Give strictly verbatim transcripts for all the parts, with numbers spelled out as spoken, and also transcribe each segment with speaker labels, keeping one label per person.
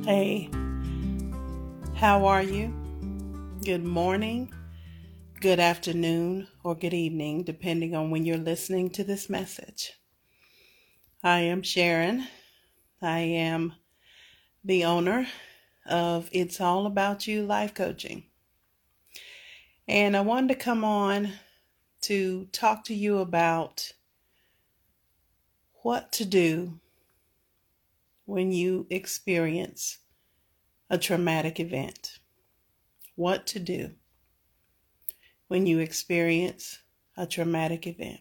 Speaker 1: Hey, how are you? Good morning, good afternoon, or good evening, depending on when you're listening to this message. I am Sharon. I am the owner of It's All About You Life Coaching. And I wanted to come on to talk to you about what to do when you experience a traumatic event. What to do when you experience a traumatic event.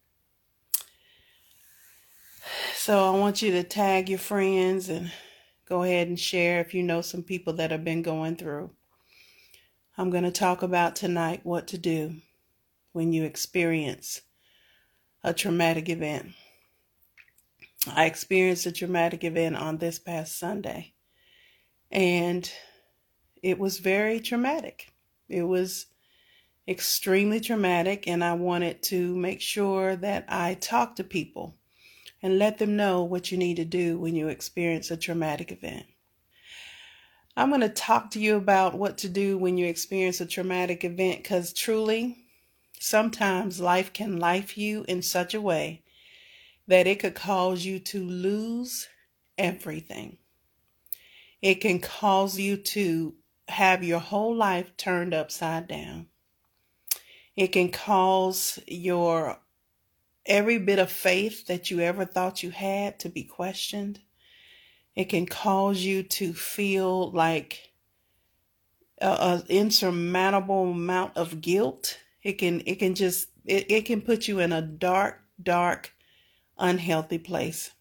Speaker 1: So I want you to tag your friends and go ahead and share if you know some people that have been going through. I'm going to talk about tonight what to do when you experience a traumatic event. I experienced a traumatic event on this past Sunday, and it was very traumatic. It was extremely traumatic, and I wanted to make sure that I talk to people and let them know what you need to do when you experience a traumatic event. I'm going to talk to you about what to do when you experience a traumatic event, because truly, sometimes life can life you in such a way that it could cause you to lose everything. It can cause you to have your whole life turned upside down. It can cause your every bit of faith that you ever thought you had to be questioned. It can cause you to feel like an insurmountable amount of guilt. It can, it can just, it, it can put you in a dark, dark, unhealthy place.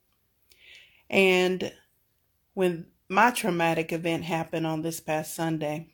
Speaker 1: And when my traumatic event happened on this past Sunday,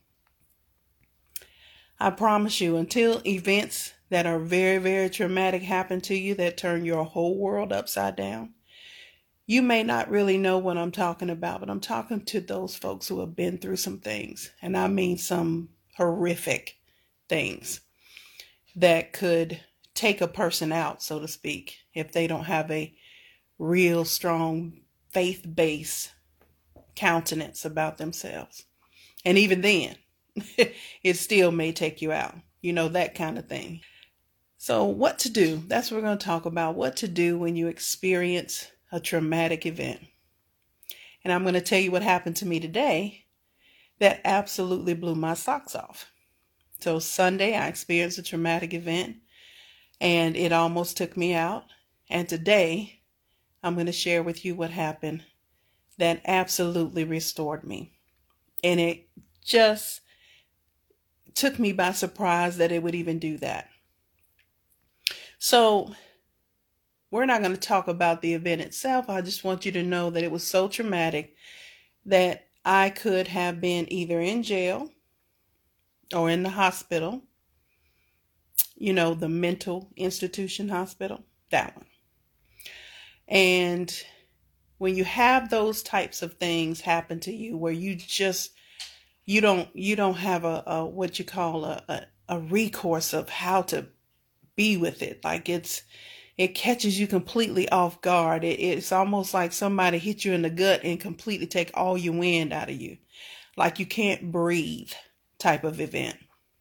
Speaker 1: I promise you, until events that are very, very traumatic happen to you that turn your whole world upside down, you may not really know what I'm talking about, but I'm talking to those folks who have been through some things. And I mean some horrific things that could take a person out, so to speak, if they don't have a real strong faith-based countenance about themselves. And even then, it still may take you out. You know, that kind of thing. So what to do? That's what we're going to talk about. What to do when you experience a traumatic event. And I'm going to tell you what happened to me today that absolutely blew my socks off. So Sunday, I experienced a traumatic event and it almost took me out. And today, I'm going to share with you what happened that absolutely restored me. And it just took me by surprise that it would even do that. So we're not going to talk about the event itself. I just want you to know that it was so traumatic that I could have been either in jail or in the hospital, you know, the mental institution hospital, that one. And when you have those types of things happen to you where you just, you don't, you don't have a, a what you call a, a, a recourse of how to be with it. Like it's, it catches you completely off guard. It, it's almost like somebody hit you in the gut and completely take all your wind out of you. Like you can't breathe type of event.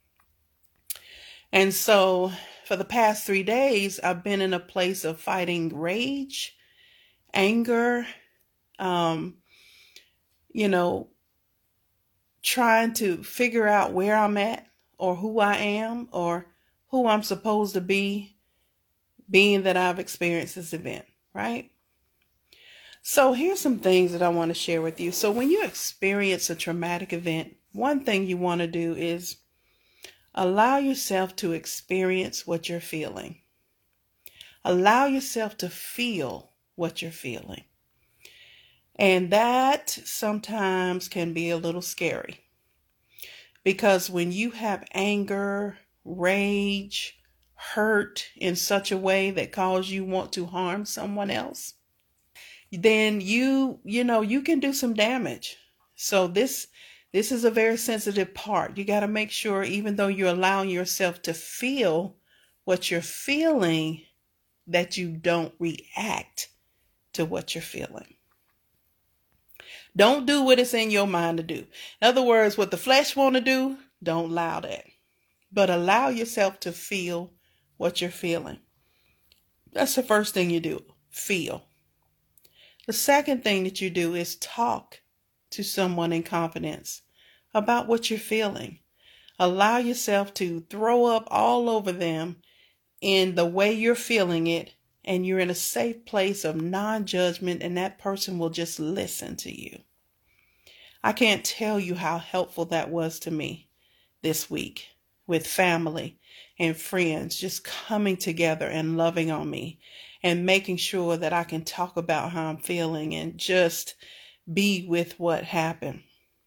Speaker 1: And so for the past three days, I've been in a place of fighting rage, anger, um, you know, trying to figure out where I'm at or who I am or who I'm supposed to be, being that I've experienced this event, right? So here's some things that I want to share with you. So when you experience a traumatic event, one thing you want to do is allow yourself to experience what you're feeling. Allow yourself to feel what you're feeling. And that sometimes can be a little scary. Because when you have anger, rage, hurt in such a way that causes you want to harm someone else, then you, you know, you can do some damage. So this, this is a very sensitive part. You got to make sure, even though you're allowing yourself to feel what you're feeling, that you don't react to what you're feeling. Don't do what it's in your mind to do. In other words, what the flesh want to do, don't allow that. But allow yourself to feel what you're feeling. That's the first thing you do. Feel. The second thing that you do is talk to someone in confidence about what you're feeling. Allow yourself to throw up all over them in the way you're feeling it, and you're in a safe place of non-judgment, and that person will just listen to you. I can't tell you how helpful that was to me this week with family and friends just coming together and loving on me and making sure that I can talk about how I'm feeling and just be with what happened.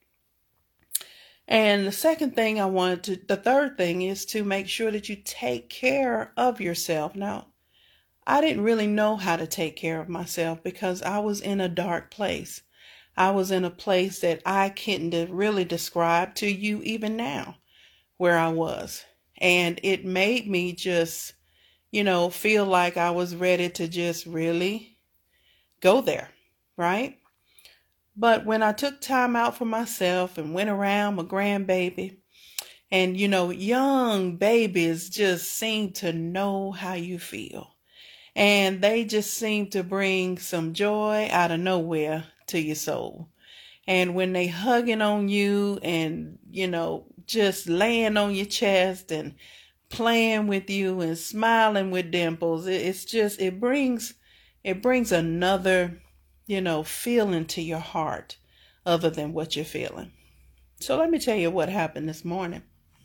Speaker 1: And the second thing I wanted to, the third thing is to make sure that you take care of yourself. Now, I didn't really know how to take care of myself because I was in a dark place. I was in a place that I couldn't really describe to you even now where I was. And it made me just, you know, feel like I was ready to just really go there, right? But when I took time out for myself and went around my grandbaby, and, you know, young babies just seem to know how you feel. And they just seem to bring some joy out of nowhere to your soul. And when they hugging on you and, you know, just laying on your chest and playing with you and smiling with dimples, it's just, it brings, it brings another, you know, feeling to your heart other than what you're feeling. So let me tell you what happened this morning.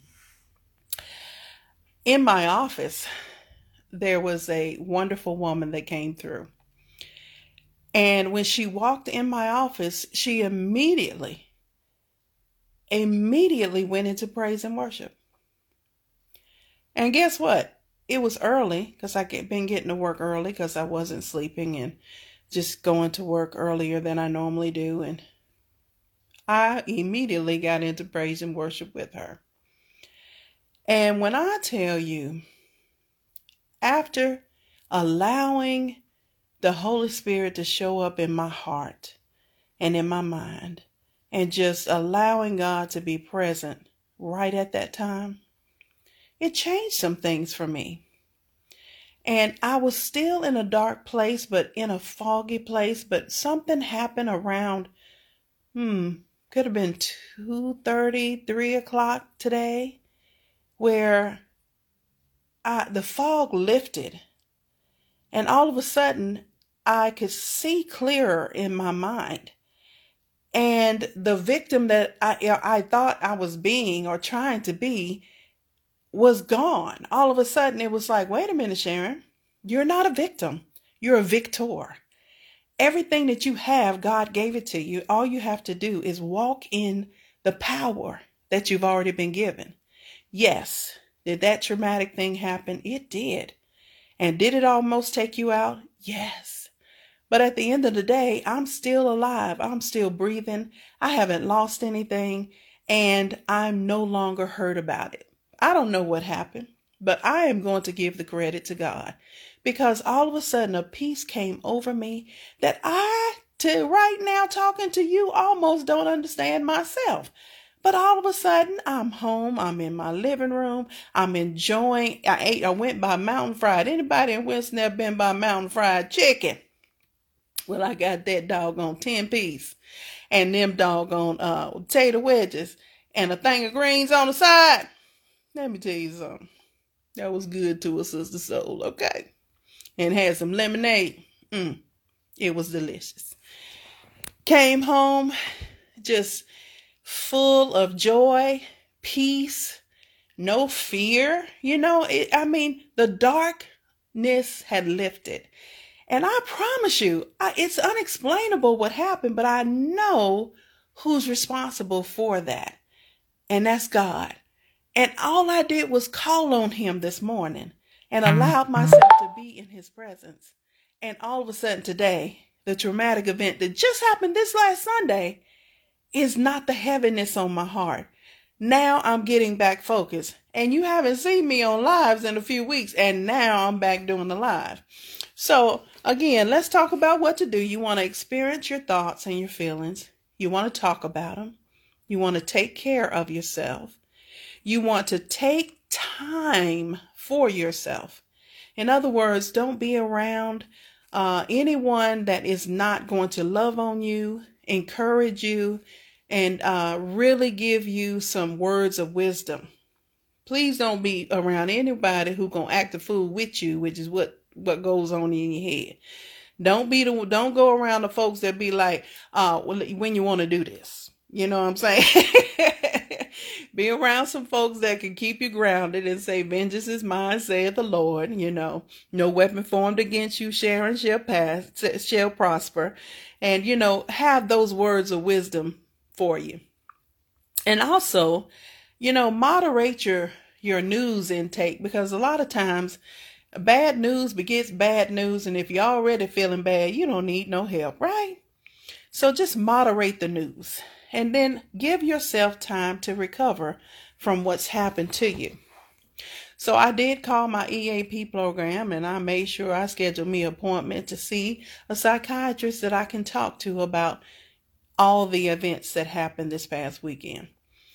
Speaker 1: In my office, there was a wonderful woman that came through. And when she walked in my office, she immediately, immediately went into praise and worship. And guess what? It was early because I get been getting to work early because I wasn't sleeping and just going to work earlier than I normally do. And I immediately got into praise and worship with her. And when I tell you, after allowing the Holy Spirit to show up in my heart and in my mind, and just allowing God to be present right at that time, it changed some things for me. And I was still in a dark place, but in a foggy place, but something happened around, hmm, could have been two thirty, three o'clock today, where I, the fog lifted. And all of a sudden, I could see clearer in my mind. And the victim that I, I thought I was being or trying to be was gone. All of a sudden, it was like, wait a minute, Sharon, you're not a victim. You're a victor. Everything that you have, God gave it to you. All you have to do is walk in the power that you've already been given. Yes, did that traumatic thing happen? It did. And did it almost take you out? Yes. But at the end of the day, I'm still alive. I'm still breathing. I haven't lost anything. And I'm no longer hurt about it. I don't know what happened, but I am going to give the credit to God. Because all of a sudden a peace came over me that I, to right now talking to you, almost don't understand myself. But all of a sudden, I'm home. I'm in my living room. I'm enjoying. I ate. I went by Mountain Fried. Anybody in Winston ever been by Mountain Fried Chicken? Well, I got that doggone ten piece, and them doggone uh, potato wedges, and a thing of greens on the side. Let me tell you something. That was good to a sister soul, okay? And had some lemonade. Mm, it was delicious. Came home, just full of joy, peace, no fear. You know, it, I mean, the darkness had lifted. And I promise you, I, it's unexplainable what happened, but I know who's responsible for that. And that's God. And all I did was call on him this morning and allowed myself to be in his presence. And all of a sudden today, the traumatic event that just happened this last Sunday is not the heaviness on my heart. Now I'm getting back focused. And you haven't seen me on lives in a few weeks. And now I'm back doing the live. So again, let's talk about what to do. You want to experience your thoughts and your feelings. You want to talk about them. You want to take care of yourself. You want to take time for yourself. In other words, don't be around uh, anyone that is not going to love on you, encourage you, and uh, really give you some words of wisdom. Please don't be around anybody who gonna act a fool with you, which is what what goes on in your head. Don't be the don't go around the folks that be like, uh, when you want to do this. You know what I'm saying? Be around some folks that can keep you grounded and say, vengeance is mine, saith the Lord. You know, no weapon formed against you, Sharon, shall pass, shall prosper. And, you know, have those words of wisdom for you. And also, you know, moderate your, your news intake, because a lot of times bad news begets bad news. And if you're already feeling bad, you don't need no help, right? So just moderate the news. And then give yourself time to recover from what's happened to you. So I did call my E A P program, and I made sure I scheduled me an appointment to see a psychiatrist that I can talk to about all the events that happened this past weekend.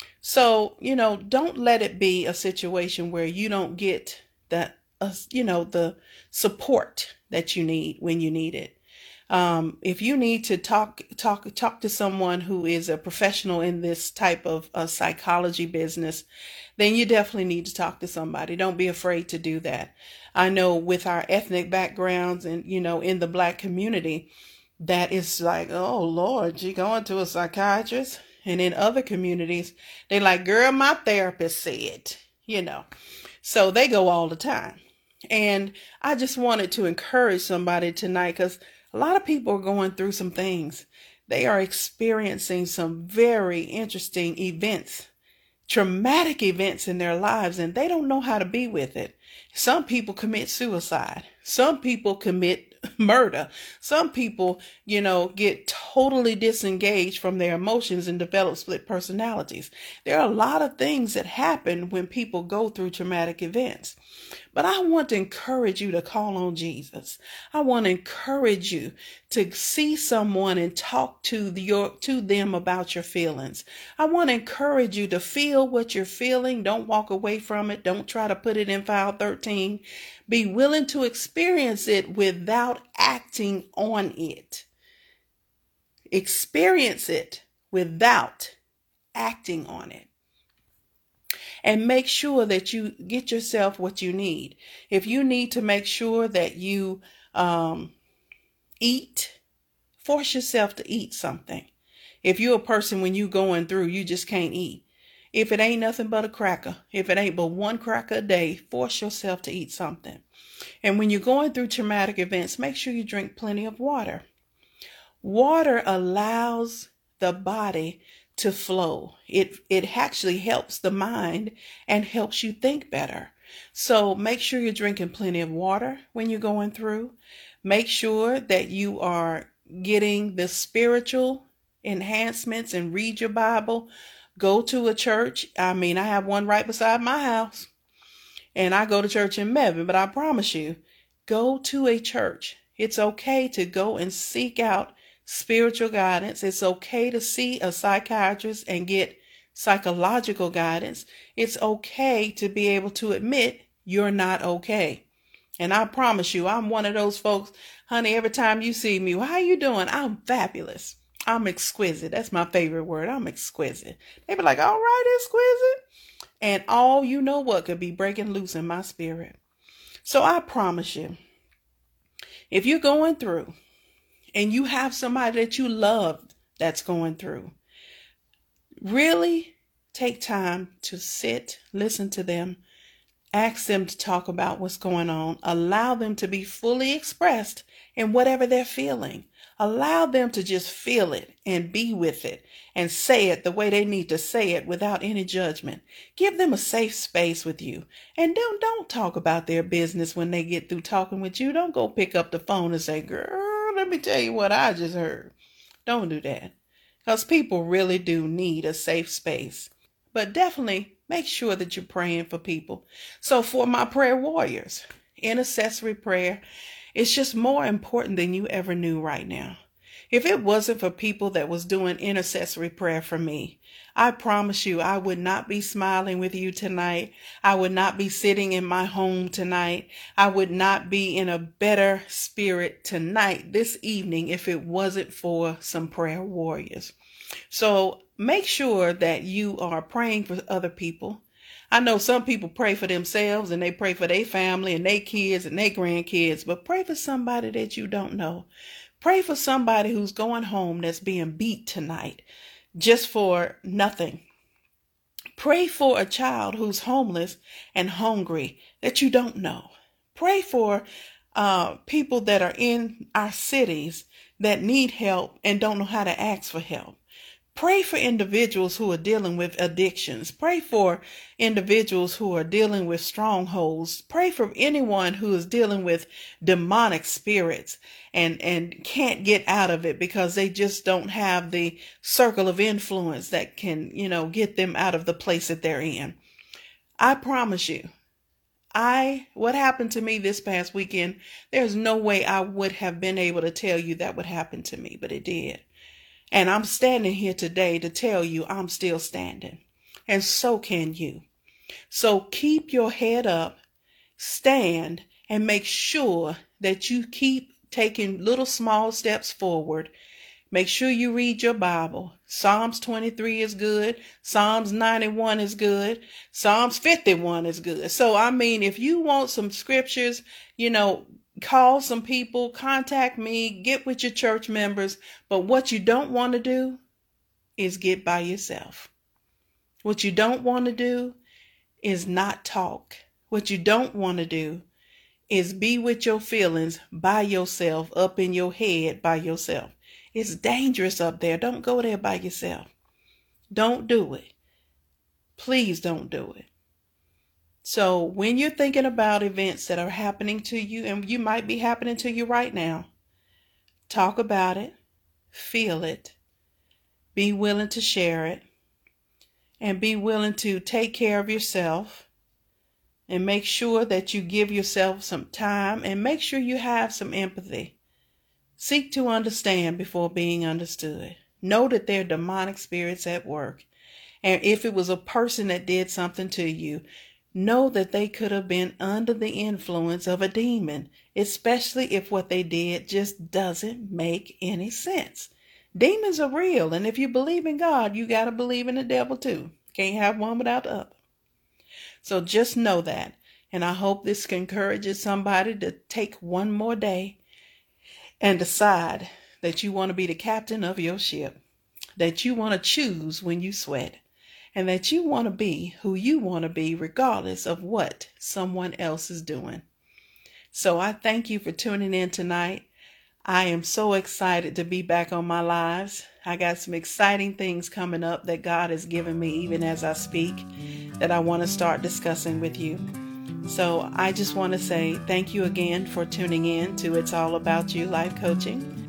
Speaker 1: So, you know, don't let it be a situation where you don't get that, uh, you know, the support that you need when you need it. Um, if you need to talk, talk, talk to someone who is a professional in this type of uh, psychology business, then you definitely need to talk to somebody. Don't be afraid to do that. I know with our ethnic backgrounds and, you know, in the Black community, that is like, oh Lord, you going to a psychiatrist? And in other communities, they like, girl, my therapist said, you know, so they go all the time. And I just wanted to encourage somebody tonight, because a lot of people are going through some things. They are experiencing some very interesting events, traumatic events in their lives, and they don't know how to be with it. Some people commit suicide. Some people commit murder. Some people, you know, get totally disengaged from their emotions and develop split personalities. There are a lot of things that happen when people go through traumatic events. But I want to encourage you to call on Jesus. I want to encourage you to see someone and talk to the, your, to them about your feelings. I want to encourage you to feel what you're feeling. Don't walk away from it. Don't try to put it in file thirteen. Be willing to experience it without acting on it. Experience it without acting on it. And make sure that you get yourself what you need. If you need to make sure that you um, eat, force yourself to eat something. If you're a person, when you going through, you just can't eat. If it ain't nothing but a cracker, if it ain't but one cracker a day, force yourself to eat something. And when you're going through traumatic events, make sure you drink plenty of water. Water allows the body to flow. It it actually helps the mind and helps you think better. So make sure you're drinking plenty of water when you're going through. Make sure that you are getting the spiritual enhancements and read your Bible. Go to a church. I mean, I have one right beside my house. And I go to church in Mebane, but I promise you, go to a church. It's okay to go and seek out spiritual guidance. It's okay to see a psychiatrist and get psychological guidance. It's okay to be able to admit you're not okay. And I promise you, I'm one of those folks, honey, every time you see me, well, how you doing? I'm fabulous. I'm exquisite. That's my favorite word. I'm exquisite. They be like, all right, exquisite. And all you know what could be breaking loose in my spirit. So I promise you, if you're going through and you have somebody that you love that's going through, really take time to sit, listen to them, ask them to talk about what's going on, allow them to be fully expressed in whatever they're feeling. Allow them to just feel it and be with it and say it the way they need to say it without any judgment. Give them a safe space with you. And don't, don't talk about their business when they get through talking with you. Don't go pick up the phone and say, girl, let me tell you what I just heard. Don't do that. Because people really do need a safe space. But definitely make sure that you're praying for people. So for my prayer warriors, intercessory prayer, it's just more important than you ever knew right now. If it wasn't for people that was doing intercessory prayer for me, I promise you I would not be smiling with you tonight. I would not be sitting in my home tonight. I would not be in a better spirit tonight, this evening, if it wasn't for some prayer warriors. So make sure that you are praying for other people. I know some people pray for themselves and they pray for their family and their kids and their grandkids, but pray for somebody that you don't know. Pray for somebody who's going home that's being beat tonight just for nothing. Pray for a child who's homeless and hungry that you don't know. Pray for uh, people that are in our cities that need help and don't know how to ask for help. Pray for individuals who are dealing with addictions. Pray for individuals who are dealing with strongholds. Pray for anyone who is dealing with demonic spirits and, and can't get out of it because they just don't have the circle of influence that can, you know, get them out of the place that they're in. I promise you, I, what happened to me this past weekend, there's no way I would have been able to tell you that would happen to me, but it did. And I'm standing here today to tell you I'm still standing. And so can you. So keep your head up, stand, and make sure that you keep taking little small steps forward. Make sure you read your Bible. Psalms twenty-three is good. Psalms ninety-one is good. Psalms fifty-one is good. So, I mean, if you want some scriptures, you know, call some people, contact me, get with your church members. But what you don't want to do is get by yourself. What you don't want to do is not talk. What you don't want to do is be with your feelings by yourself, up in your head by yourself. It's dangerous up there. Don't go there by yourself. Don't do it. Please don't do it. So when you're thinking about events that are happening to you, and you might be happening to you right now, talk about it, feel it, be willing to share it, and be willing to take care of yourself, and make sure that you give yourself some time, and make sure you have some empathy. Seek to understand before being understood. Know that there are demonic spirits at work. And if it was a person that did something to you, know that they could have been under the influence of a demon, especially if what they did just doesn't make any sense. Demons are real, and if you believe in God, you got to believe in the devil too. Can't have one without the other. So just know that, and I hope this encourages somebody to take one more day and decide that you want to be the captain of your ship, that you want to choose when you sweat, and that you want to be who you want to be regardless of what someone else is doing. So I thank you for tuning in tonight. I am so excited to be back on my lives. I got some exciting things coming up that God has given me even as I speak that I want to start discussing with you. So I just want to say thank you again for tuning in to It's All About You Life Coaching.